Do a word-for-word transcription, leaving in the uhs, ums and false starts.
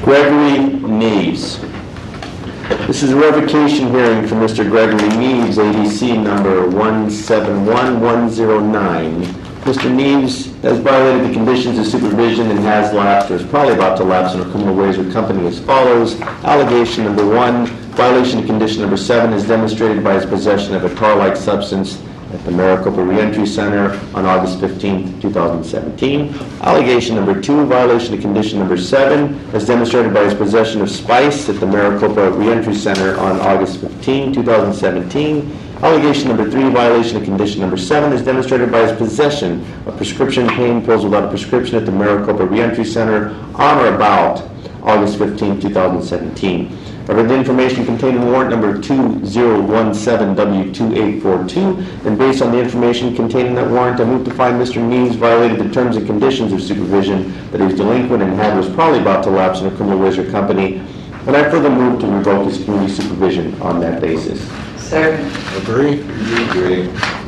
Gregory Neves. This is a revocation hearing for Mister Gregory Neves, A B C number one seven one one zero nine. Mister Neves has violated the conditions of supervision and has lapsed, or is probably about to lapse, in a criminal ways with company as follows. Allegation number one, violation of condition number seven is demonstrated by his possession of a tar-like substance at the Maricopa Reentry Center on August fifteenth, two thousand seventeen. Allegation number two, violation of condition number seven, as demonstrated by his possession of spice at the Maricopa Reentry Center on August fifteenth, two thousand seventeen. Allegation number three, violation of condition number seven, is demonstrated by his possession of prescription pain pills without a prescription at the Maricopa Reentry Center on or about August fifteenth, two thousand seventeen. I've read the information contained in warrant number two zero one seven W two eight four two, and based on the information contained in that warrant, I move to find Mister Neves violated the terms and conditions of supervision, that he was delinquent and had was probably about to lapse in a criminal ways or company, and I further move to revoke his community supervision on that basis. Second. Agree? Agree.